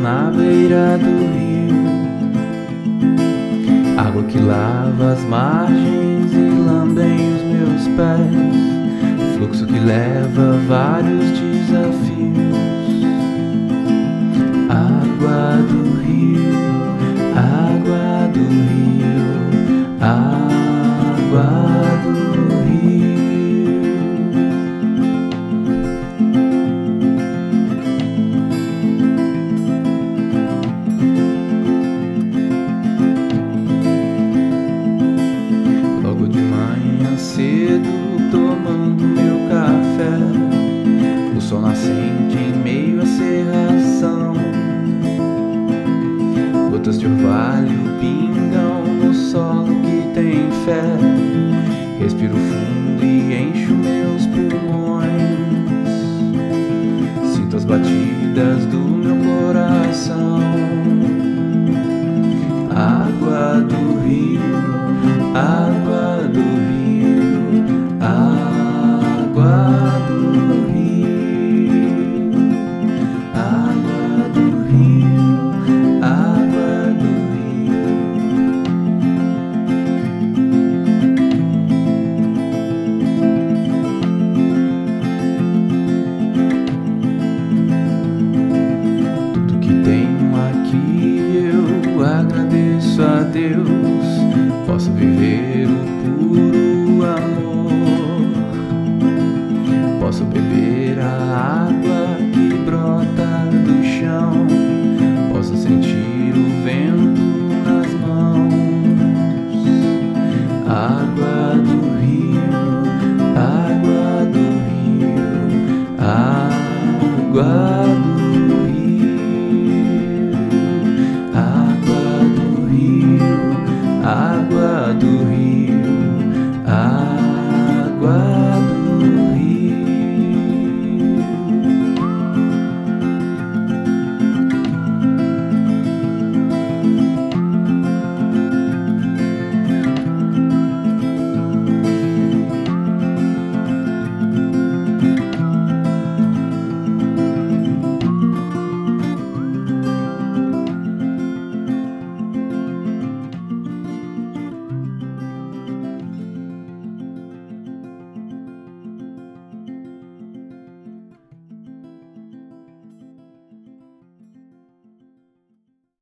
na beira do rio, água que lava as margens e lambem os meus pés, fluxo que leva vários desafios. Água do rio, água do rio, água do rio. Logo de manhã cedo, tomando meu café, o sol nascente em meio à serração, gotas de orvalho pingam no solo que tem fé. Respiro fundo e encho meus pulmões, sinto as batidas do meu coração. Água do rio, água do rio, água do rio, água do rio, água do rio. Tudo que tenho aqui eu agradeço a Deus. Posso viver